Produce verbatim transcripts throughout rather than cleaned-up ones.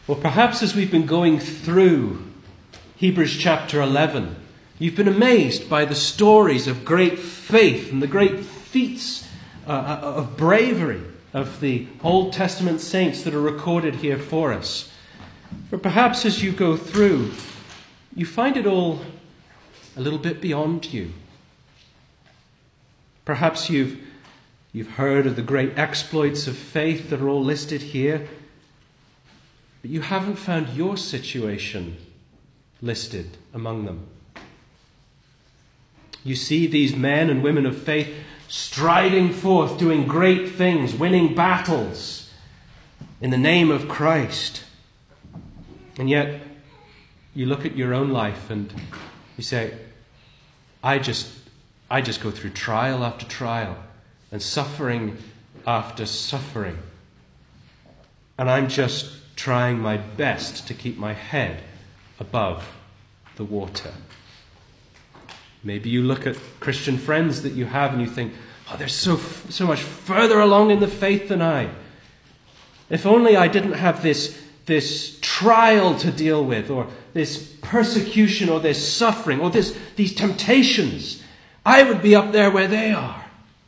Or perhaps as we've been going through Hebrews chapter eleven, you've been amazed by the stories of great faith and the great feats uh, of bravery of the Old Testament saints that are recorded here for us. Or perhaps as you go through, you find it all a little bit beyond you. Perhaps you've, you've heard of the great exploits of faith that are all listed here, but you haven't found your situation listed among them. You see these men and women of faith striding forth, doing great things, winning battles in the name of Christ. And yet, you look at your own life and you say, I just, I just go through trial after trial and suffering after suffering. And I'm just trying my best to keep my head above the water. Maybe you look at Christian friends that you have and you think, oh, they're so, so much further along in the faith than I. If only I didn't have this, this trial to deal with, or this persecution, or this suffering, or this, these temptations, I would be up there where they are.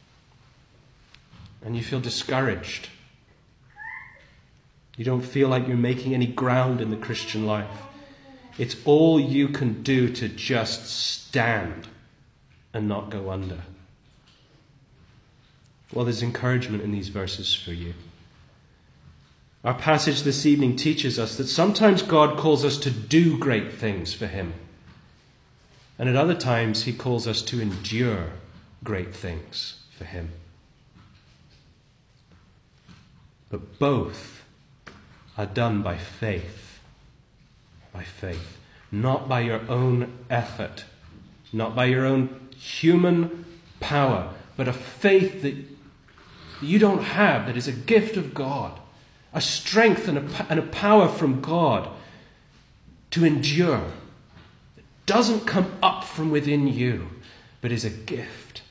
And you feel discouraged. You don't feel like you're making any ground in the Christian life. It's all you can do to just stand and not go under. Well, there's encouragement in these verses for you. Our passage this evening teaches us that sometimes God calls us to do great things for him. And at other times he calls us to endure great things for him. But both are done by faith. By faith. Not by your own effort. Not by your own human power. But a faith that you don't have, that is a gift of God. A strength and a, and a power from God to endure. It doesn't come up from within you, but is a gift.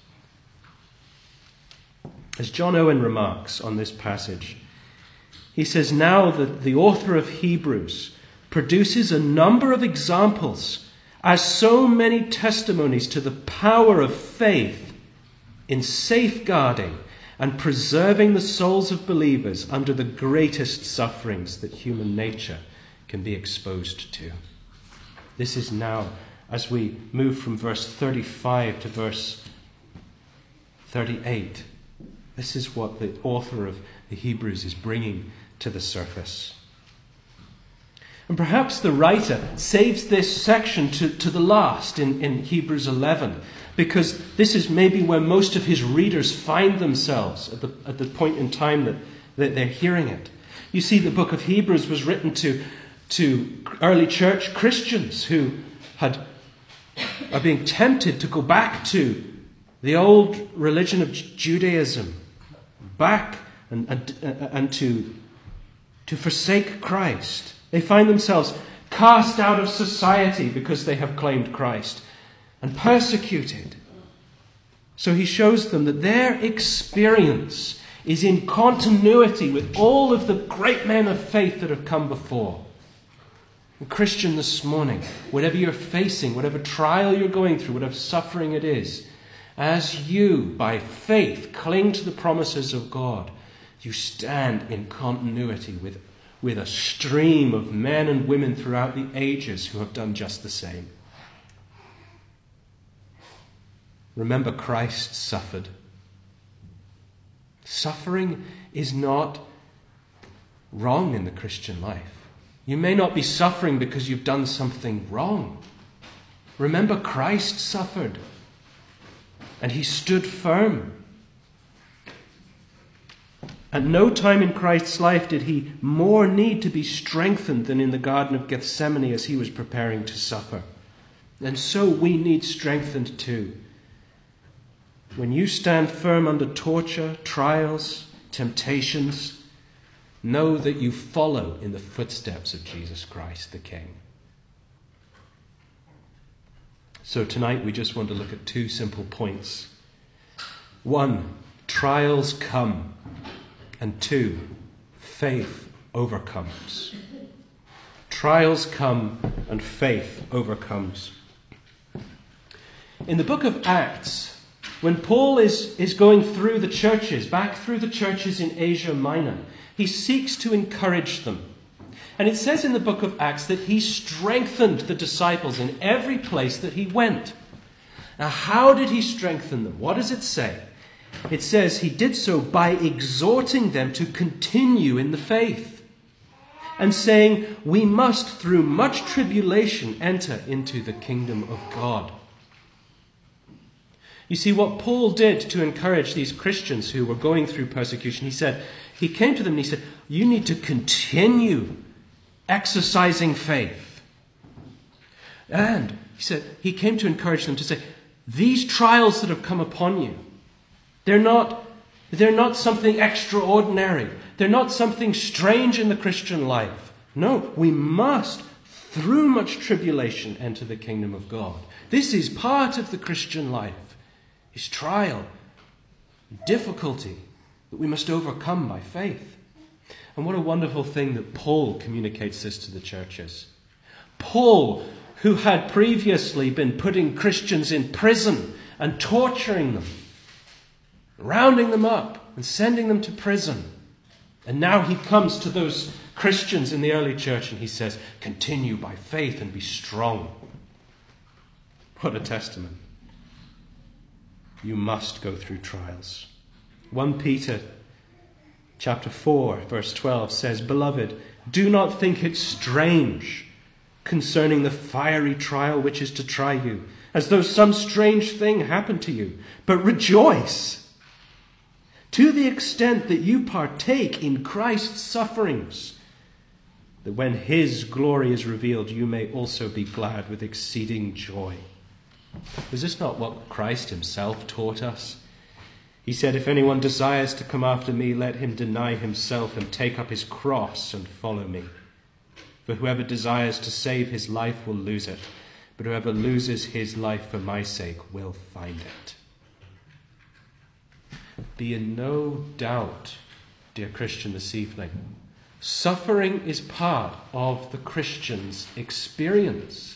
As John Owen remarks on this passage, he says, now that the author of Hebrews produces a number of examples as so many testimonies to the power of faith in safeguarding and preserving the souls of believers under the greatest sufferings that human nature can be exposed to. This is now, as we move from verse thirty-five to verse thirty-eight, this is what the author of the Hebrews is bringing to the surface. And perhaps the writer saves this section to, to the last in, in Hebrews eleven, because this is maybe where most of his readers find themselves at the, at the point in time that, that they're hearing it. You see, the book of Hebrews was written to, to early church Christians who had are being tempted to go back to the old religion of Judaism, back and, and, and to, to forsake Christ. They find themselves cast out of society because they have claimed Christ and persecuted. So he shows them that their experience is in continuity with all of the great men of faith that have come before. And Christian, this morning, whatever you're facing, whatever trial you're going through, whatever suffering it is, as you, by faith, cling to the promises of God, you stand in continuity with with a stream of men and women throughout the ages who have done just the same. Remember, Christ suffered. Suffering is not wrong in the Christian life. You may not be suffering because you've done something wrong. Remember, Christ suffered, and he stood firm. At no time in Christ's life did he more need to be strengthened than in the Garden of Gethsemane as he was preparing to suffer. And so we need strengthened too. When you stand firm under torture, trials, temptations, know that you follow in the footsteps of Jesus Christ the King. So tonight we just want to look at two simple points. One, trials come. And two, faith overcomes. Trials come and faith overcomes. In the book of Acts, when Paul is, is going through the churches, back through the churches in Asia Minor, he seeks to encourage them. And it says in the book of Acts that he strengthened the disciples in every place that he went. Now, how did he strengthen them? What does it say? It says he did so by exhorting them to continue in the faith and saying, we must through much tribulation enter into the kingdom of God. You see, what Paul did to encourage these Christians who were going through persecution, he said, he came to them and he said, you need to continue exercising faith. And he said, he came to encourage them to say, these trials that have come upon you, they're not, they're not something extraordinary. They're not something strange in the Christian life. No, we must, through much tribulation, enter the kingdom of God. This is part of the Christian life. Is trial, difficulty that we must overcome by faith. And what a wonderful thing that Paul communicates this to the churches. Paul, who had previously been putting Christians in prison and torturing them, rounding them up and sending them to prison. And now he comes to those Christians in the early church and he says, continue by faith and be strong. What a testament. You must go through trials. First Peter chapter four, verse twelve says, beloved, do not think it strange concerning the fiery trial which is to try you, as though some strange thing happened to you, but rejoice to the extent that you partake in Christ's sufferings, that when his glory is revealed, you may also be glad with exceeding joy. Is this not what Christ himself taught us? He said, if anyone desires to come after me, let him deny himself and take up his cross and follow me. For whoever desires to save his life will lose it, but whoever loses his life for my sake will find it. Be in no doubt, dear Christian, this evening, suffering is part of the Christian's experience.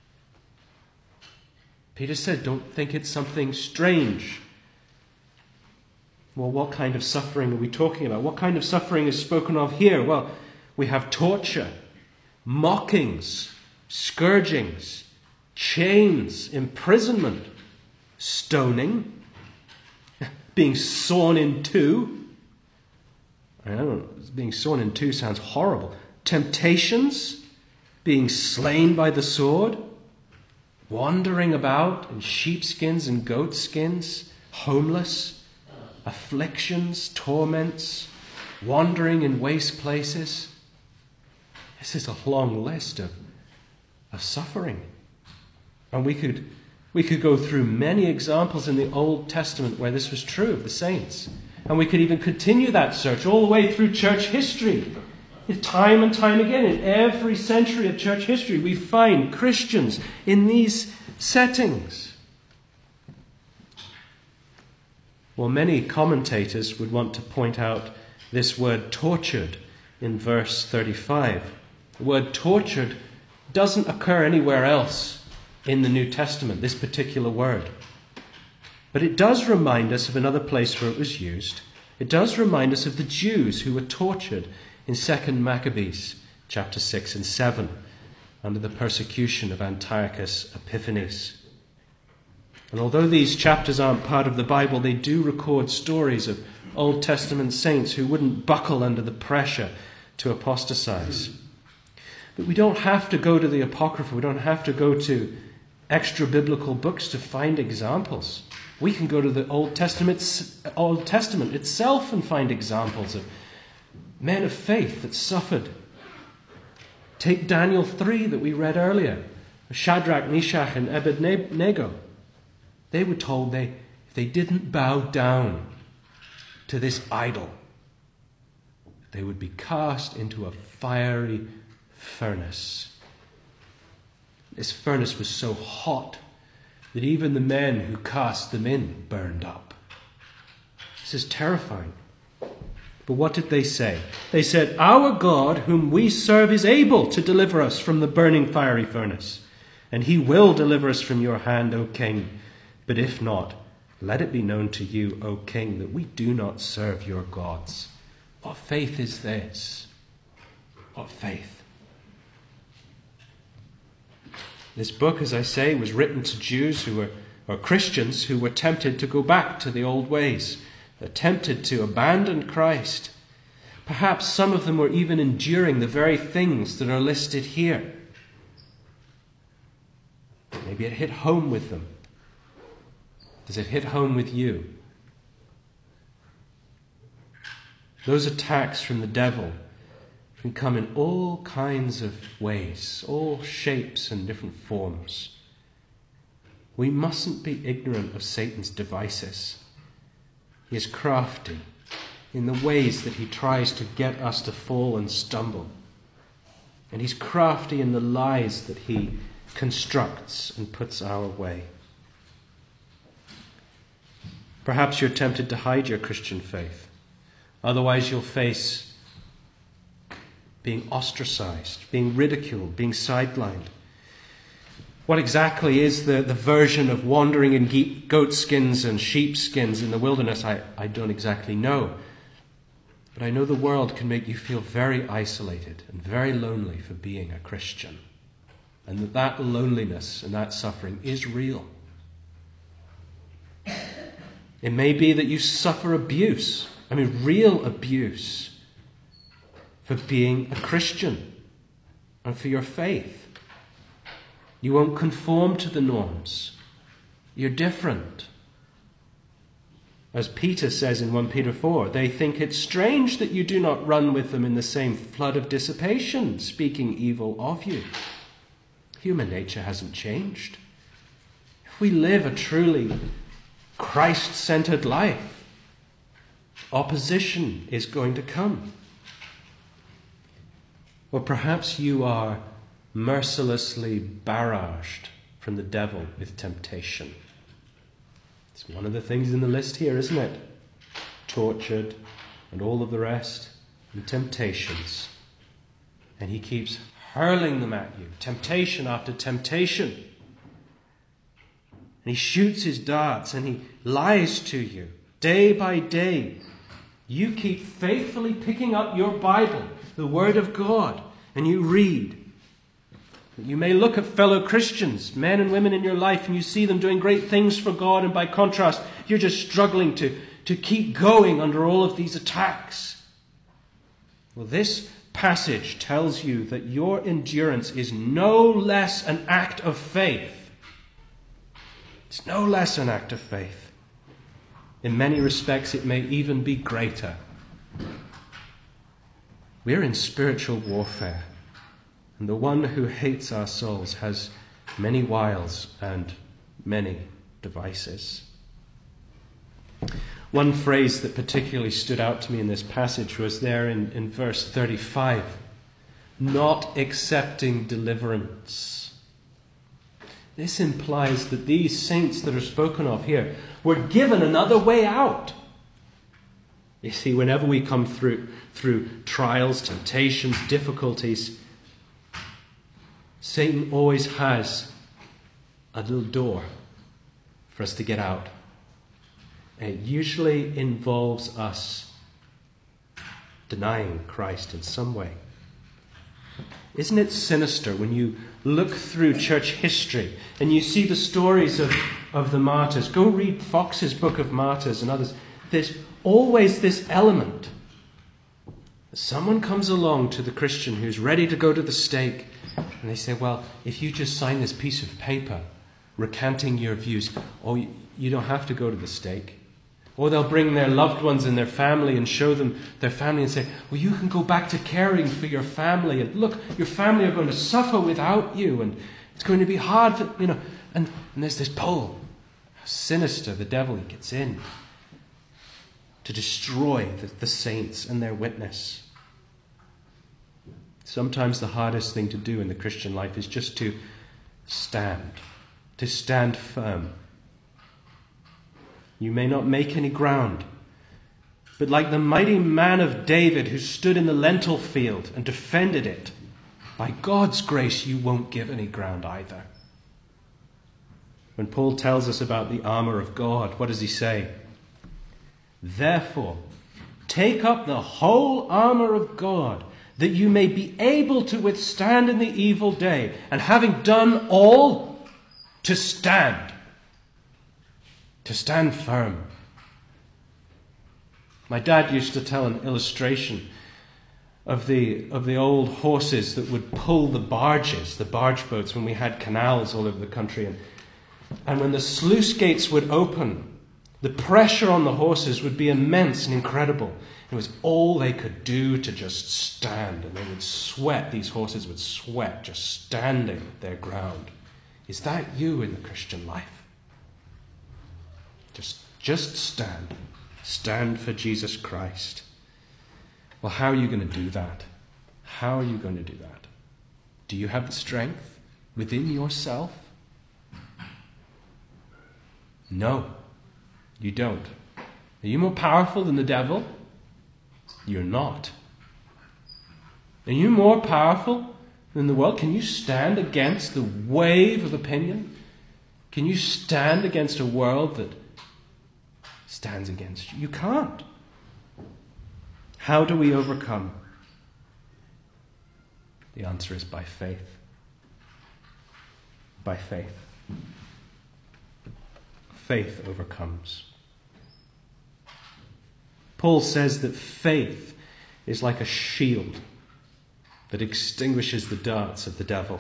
Peter said, don't think it's something strange. Well, what kind of suffering are we talking about? What kind of suffering is spoken of here? Well, we have torture, mockings, scourgings, chains, imprisonment, stoning, being sawn in two. I don't know, being sawn in two sounds horrible. Temptations, being slain by the sword, wandering about in sheepskins and goatskins, homeless, afflictions, torments, wandering in waste places. This is a long list of, of suffering. And we could, we could go through many examples in the Old Testament where this was true of the saints. And we could even continue that search all the way through church history. Time and time again, in every century of church history, we find Christians in these settings. Well, many commentators would want to point out this word tortured in verse thirty-five. The word tortured doesn't occur anywhere else in the New Testament, this particular word. But it does remind us of another place where it was used. It does remind us of the Jews who were tortured in Second Maccabees, chapter six and seven, under the persecution of Antiochus Epiphanes. And although these chapters aren't part of the Bible, they do record stories of Old Testament saints who wouldn't buckle under the pressure to apostatize. But we don't have to go to the Apocrypha. We don't have to go to extra-biblical books to find examples. We can go to the Old Testament, Old Testament itself and find examples of men of faith that suffered. Take Daniel three that we read earlier. Shadrach, Meshach, and Abednego. They were told they, if they didn't bow down to this idol, they would be cast into a fiery furnace. This furnace was so hot that even the men who cast them in burned up. This is terrifying. But what did they say? They said, "Our God, whom we serve, is able to deliver us from the burning fiery furnace, and he will deliver us from your hand, O king. But if not, let it be known to you, O king, that we do not serve your gods." What faith is this? What faith? This book, as I say, was written to Jews who were, or Christians who were tempted to go back to the old ways, tempted to abandon Christ. Perhaps some of them were even enduring the very things that are listed here. Maybe it hit home with them. Does it hit home with you? Those attacks from the devil can come in all kinds of ways, all shapes and different forms. We mustn't be ignorant of Satan's devices. He is crafty in the ways that he tries to get us to fall and stumble. And he's crafty in the lies that he constructs and puts our way. Perhaps you're tempted to hide your Christian faith. Otherwise you'll face being ostracized, being ridiculed, being sidelined. What exactly is the, the version of wandering in goat skins and sheep skins in the wilderness? I, I don't exactly know. But I know the world can make you feel very isolated and very lonely for being a Christian. And that that loneliness and that suffering is real. It may be that you suffer abuse. I mean, real abuse for being a Christian and for your faith. You won't conform to the norms. You're different. As Peter says in First Peter four, they think it strange that you do not run with them in the same flood of dissipation, speaking evil of you. Human nature hasn't changed. If we live a truly Christ-centered life, opposition is going to come. Or perhaps you are mercilessly barraged from the devil with temptation. It's one of the things in the list here, isn't it? Tortured and all of the rest, and temptations. And he keeps hurling them at you, temptation after temptation. And he shoots his darts and he lies to you day by day. You keep faithfully picking up your Bible, the Word of God, and you read. You may look at fellow Christians, men and women in your life, and you see them doing great things for God, and by contrast, you're just struggling to, to keep going under all of these attacks. Well, this passage tells you that your endurance is no less an act of faith. It's no less an act of faith. In many respects, it may even be greater. We're in spiritual warfare. And the one who hates our souls has many wiles and many devices. One phrase that particularly stood out to me in this passage was there in, in verse thirty-five. Not accepting deliverance. This implies that these saints that are spoken of here were given another way out. You see, whenever we come through, through trials, temptations, difficulties, Satan always has a little door for us to get out. And it usually involves us denying Christ in some way. Isn't it sinister when you look through church history and you see the stories of, of the martyrs? Go read Fox's Book of Martyrs and others. There's always this element. Someone comes along to the Christian who's ready to go to the stake, and they say, well, if you just sign this piece of paper recanting your views, oh, you don't have to go to the stake. Or they'll bring their loved ones and their family and show them their family and say, well, you can go back to caring for your family. And look, your family are going to suffer without you. And it's going to be hard, for, you know. And, and there's this pull. How sinister the devil gets in to destroy the, the saints and their witness. Sometimes the hardest thing to do in the Christian life is just to stand, to stand firm. You may not make any ground, but like the mighty man of David who stood in the lentil field and defended it, by God's grace you won't give any ground either. When Paul tells us about the armor of God, what does he say? Therefore, take up the whole armor of God, that you may be able to withstand in the evil day, and having done all, to stand. To stand firm. My dad used to tell an illustration of the of the old horses that would pull the barges, the barge boats, when we had canals all over the country. And, and when the sluice gates would open, the pressure on the horses would be immense and incredible. It was all they could do to just stand. And they would sweat, these horses would sweat just standing their ground. Is that you in the Christian life? Just, just stand. Stand for Jesus Christ. Well, how are you going to do that? How are you going to do that? Do you have the strength within yourself? No, you don't. Are you more powerful than the devil? You're not. Are you more powerful than the world? Can you stand against the wave of opinion? Can you stand against a world that stands against you? You can't. How do we overcome? The answer is by faith. By faith. Faith overcomes. Paul says that faith is like a shield that extinguishes the darts of the devil.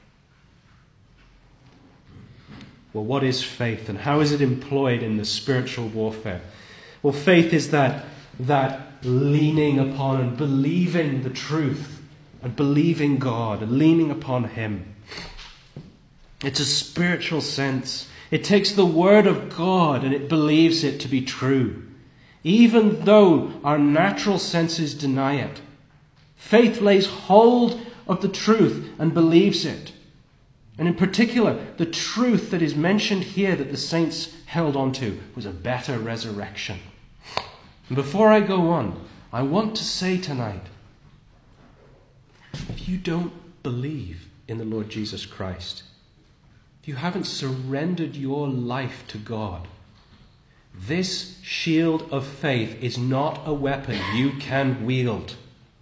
Well, what is faith and how is it employed in the spiritual warfare? Well, faith is that, that leaning upon and believing the truth and believing God and leaning upon Him. It's a spiritual sense. It takes the Word of God and it believes it to be true, even though our natural senses deny it. Faith lays hold of the truth and believes it. And in particular, the truth that is mentioned here that the saints held on to was a better resurrection. And before I go on, I want to say tonight, if you don't believe in the Lord Jesus Christ, if you haven't surrendered your life to God, this shield of faith is not a weapon you can wield.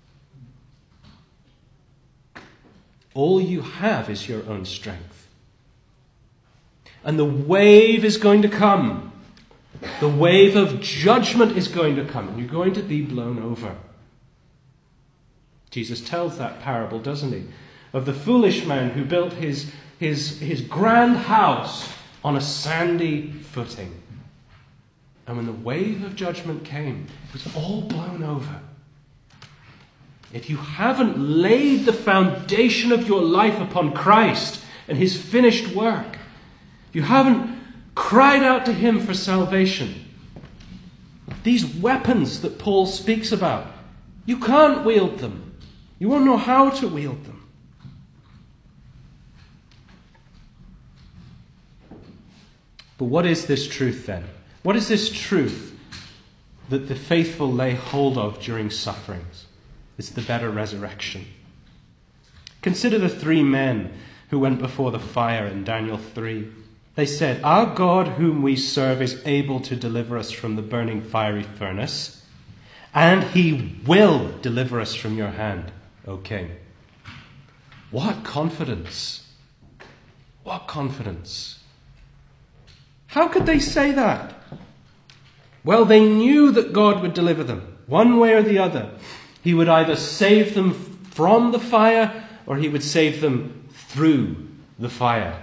All you have is your own strength. And the wave is going to come. The wave of judgment is going to come, and you're going to be blown over. Jesus tells that parable, doesn't he? Of the foolish man who built his, his, his grand house on a sandy footing. And when the wave of judgment came, it was all blown over. If you haven't laid the foundation of your life upon Christ and His finished work, if you haven't cried out to Him for salvation, these weapons that Paul speaks about, you can't wield them. You won't know how to wield them. But what is this truth then? What is this truth that the faithful lay hold of during sufferings? It's the better resurrection. Consider the three men who went before the fire in Daniel three. They said, "Our God whom we serve is able to deliver us from the burning fiery furnace, and He will deliver us from your hand, O King." What confidence! What confidence! How could they say that? Well, they knew that God would deliver them, one way or the other. He would either save them from the fire or He would save them through the fire.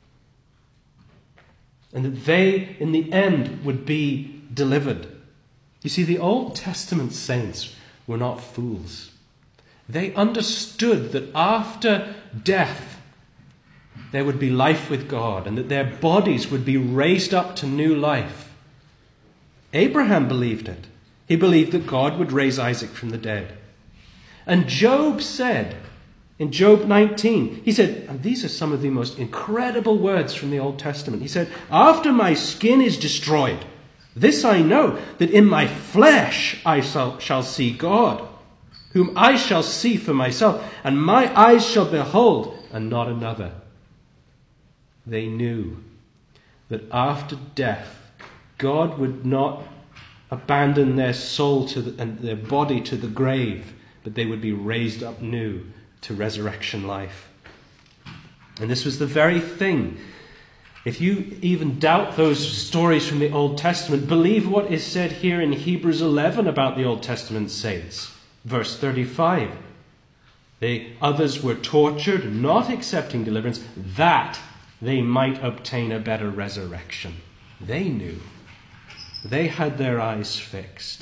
And that they, in the end, would be delivered. You see, the Old Testament saints were not fools. They understood that after death, there would be life with God and that their bodies would be raised up to new life. Abraham believed it. He believed that God would raise Isaac from the dead. And Job said, in Job nineteen, he said, and these are some of the most incredible words from the Old Testament. He said, "After my skin is destroyed, This I know, that in my flesh I shall, shall see God, whom I shall see for myself, and my eyes shall behold, and not another. They knew that after death, God would not abandon their soul to the, and their body to the grave, but they would be raised up new to resurrection life. And this was the very thing. If you even doubt those stories from the Old Testament, believe what is said here in Hebrews eleven about the Old Testament saints. Verse thirty-five. They, others were tortured, not accepting deliverance, that they might obtain a better resurrection. They knew. They had their eyes fixed.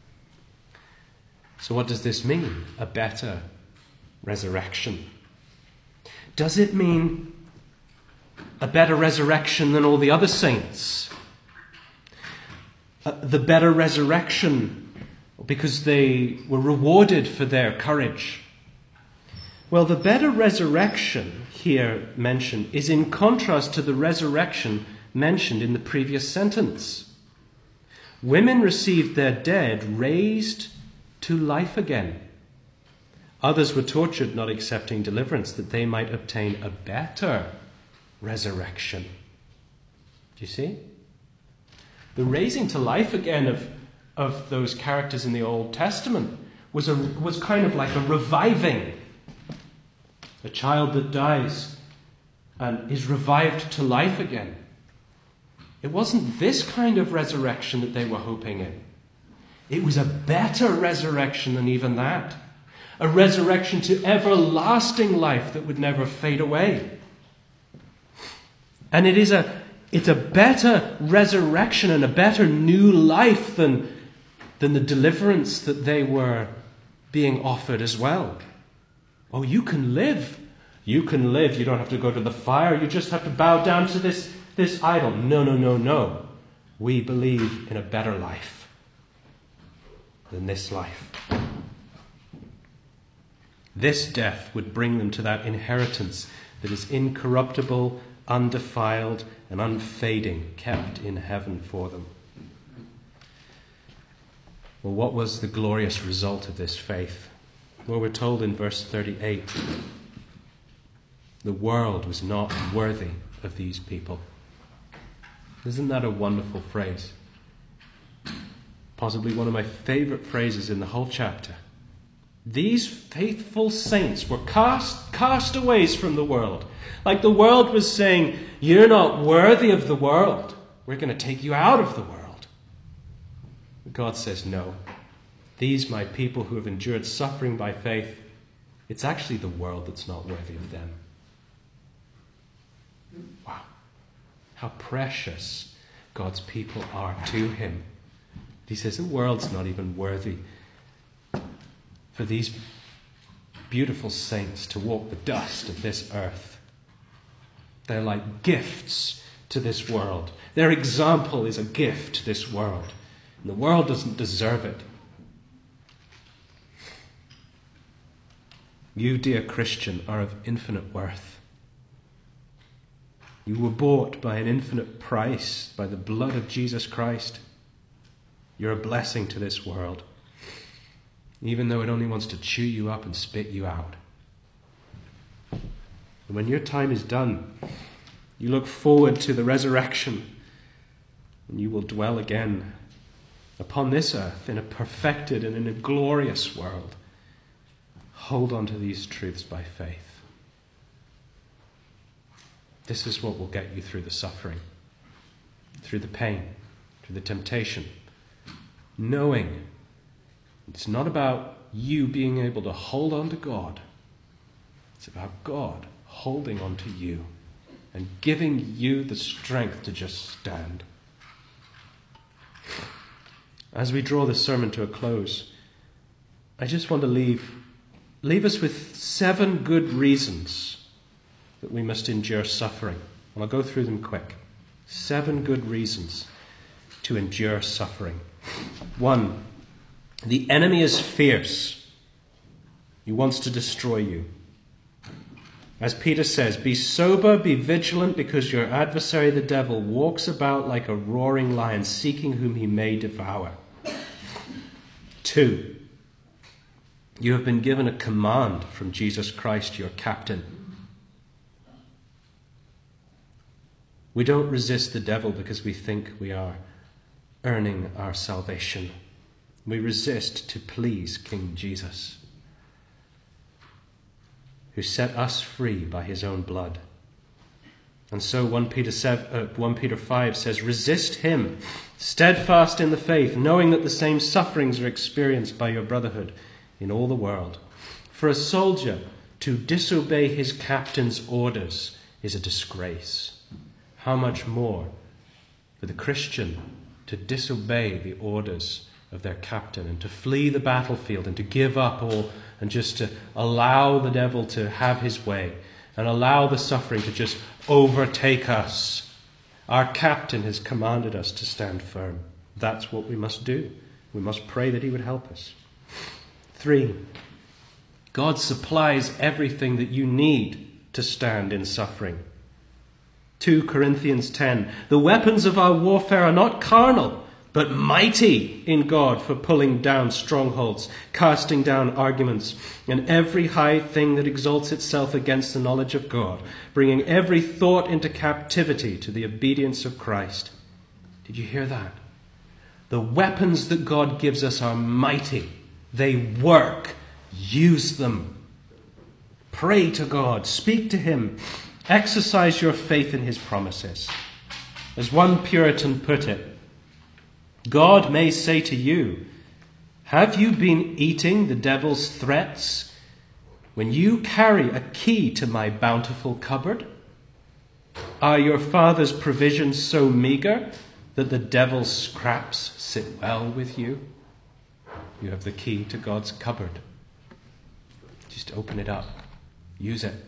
So what does this mean? A better resurrection. Does it mean a better resurrection than all the other saints? Uh, the better resurrection because they were rewarded for their courage. Well, the better resurrection here mentioned is in contrast to the resurrection mentioned in the previous sentence. Women received their dead raised to life again. Others were tortured, not accepting deliverance, that they might obtain a better resurrection. Do you see? The raising to life again of, of those characters in the Old Testament was, a, was kind of like a reviving. A child that dies and is revived to life again. It wasn't this kind of resurrection that they were hoping in. It was a better resurrection than even that. A resurrection to everlasting life that would never fade away. And it is a, it's a better resurrection and a better new life than, than the deliverance that they were being offered as well. Oh, you can live. You can live. You don't have to go to the fire. You just have to bow down to this, this idol. No, no, no, no. We believe in a better life than this life. This death would bring them to that inheritance that is incorruptible, undefiled, and unfading, kept in heaven for them. Well, what was the glorious result of this faith? Well, we're told in verse thirty-eight, the world was not worthy of these people. Isn't that a wonderful phrase? Possibly one of my favorite phrases in the whole chapter. These faithful saints were cast, castaways from the world. Like the world was saying, you're not worthy of the world. We're going to take you out of the world. But God says, no. These, my people who have endured suffering by faith, it's actually the world that's not worthy of them. Wow. How precious God's people are to him. He says the world's not even worthy for these beautiful saints to walk the dust of this earth. They're like gifts to this world. Their example is a gift to this world. And the world doesn't deserve it. You, dear Christian, are of infinite worth. You were bought by an infinite price, by the blood of Jesus Christ. You're a blessing to this world, even though it only wants to chew you up and spit you out. And when your time is done, you look forward to the resurrection, and you will dwell again upon this earth in a perfected and in a glorious world. Hold on to these truths by faith. This is what will get you through the suffering, through the pain, through the temptation. Knowing it's not about you being able to hold on to God. It's about God holding on to you and giving you the strength to just stand. As we draw this sermon to a close, I just want to leave Leave us with seven good reasons that we must endure suffering. And I'll go through them quick. Seven good reasons to endure suffering. One, the enemy is fierce. He wants to destroy you. As Peter says, be sober, be vigilant, because your adversary the devil walks about like a roaring lion, seeking whom he may devour. Two, you have been given a command from Jesus Christ, your captain. We don't resist the devil because we think we are earning our salvation. We resist to please King Jesus, who set us free by his own blood. And so First Peter seven, uh, First Peter five says, resist him, steadfast in the faith, knowing that the same sufferings are experienced by your brotherhood in all the world. For a soldier to disobey his captain's orders is a disgrace. How much more for the Christian to disobey the orders of their captain and to flee the battlefield and to give up all and just to allow the devil to have his way and allow the suffering to just overtake us. Our captain has commanded us to stand firm. That's what we must do. We must pray that he would help us. Three, God supplies everything that you need to stand in suffering. Second Corinthians ten, the weapons of our warfare are not carnal, but mighty in God for pulling down strongholds, casting down arguments, and every high thing that exalts itself against the knowledge of God, bringing every thought into captivity to the obedience of Christ. Did you hear that? The weapons that God gives us are mighty. They work. Use them. Pray to God. Speak to him. Exercise your faith in his promises. As one Puritan put it, God may say to you, have you been eating the devil's threats when you carry a key to my bountiful cupboard? Are your father's provisions so meager that the devil's scraps sit well with you? You have the key to God's cupboard. Just open it up. Use it.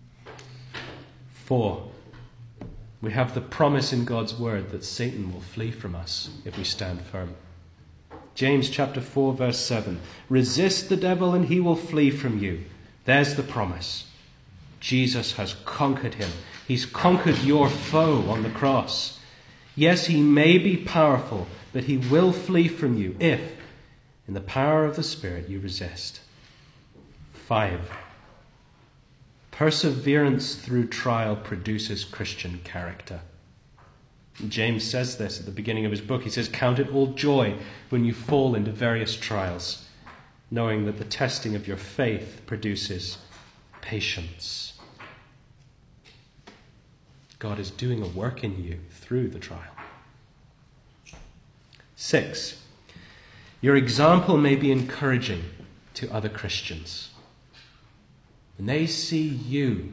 Four, we have the promise in God's word that Satan will flee from us if we stand firm. James chapter four, verse seven. Resist the devil and he will flee from you. There's the promise. Jesus has conquered him. He's conquered your foe on the cross. Yes, he may be powerful, but he will flee from you if, in the power of the Spirit, you resist. Five, perseverance through trial produces Christian character. James says this at the beginning of his book. He says, count it all joy when you fall into various trials, knowing that the testing of your faith produces patience. God is doing a work in you through the trial. Six, your example may be encouraging to other Christians. When they see you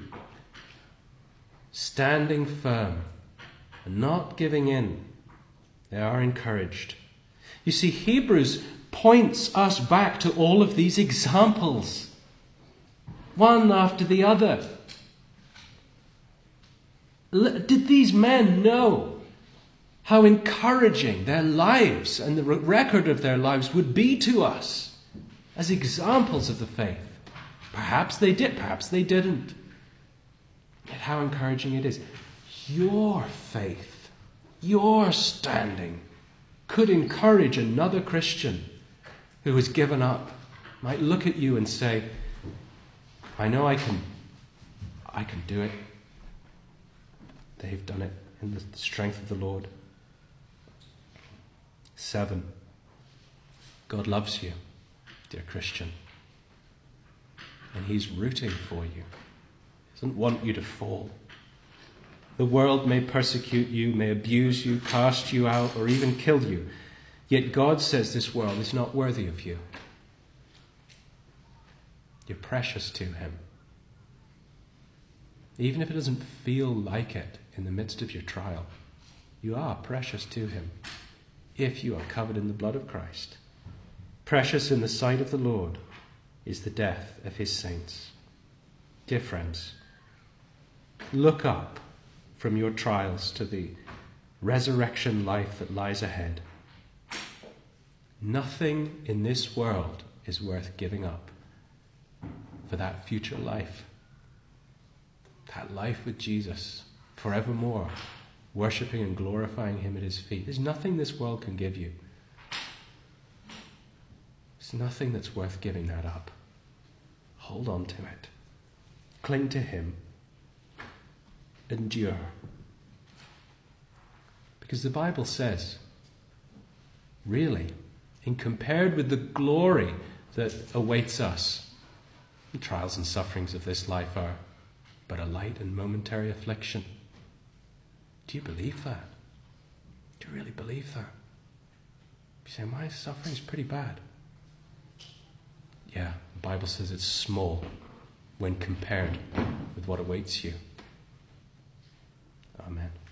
standing firm and not giving in, they are encouraged. You see, Hebrews points us back to all of these examples, one after the other. Did these men know how encouraging their lives and the record of their lives would be to us as examples of the faith? Perhaps they did, perhaps they didn't. Yet how encouraging it is. Your faith, your standing could encourage another Christian who has given up, might look at you and say, I know I can, I can do it. They've done it in the strength of the Lord. Seven, God loves you, dear Christian. And he's rooting for you. He doesn't want you to fall. The world may persecute you, may abuse you, cast you out, or even kill you. Yet God says this world is not worthy of you. You're precious to him. Even if it doesn't feel like it in the midst of your trial, you are precious to him if you are covered in the blood of Christ. Precious in the sight of the Lord is the death of his saints. Dear friends, look up from your trials to the resurrection life that lies ahead. Nothing in this world is worth giving up for that future life. that life with Jesus forevermore, worshipping and glorifying him at his feet. There's nothing this world can give you. There's nothing that's worth giving that up. Hold on to it. Cling to him. Endure. Because the Bible says, really, in compared with the glory that awaits us, the trials and sufferings of this life are but a light and momentary affliction. Do you believe that? Do you really believe that? You say, my suffering is pretty bad. Yeah, the Bible says it's small when compared with what awaits you. Amen.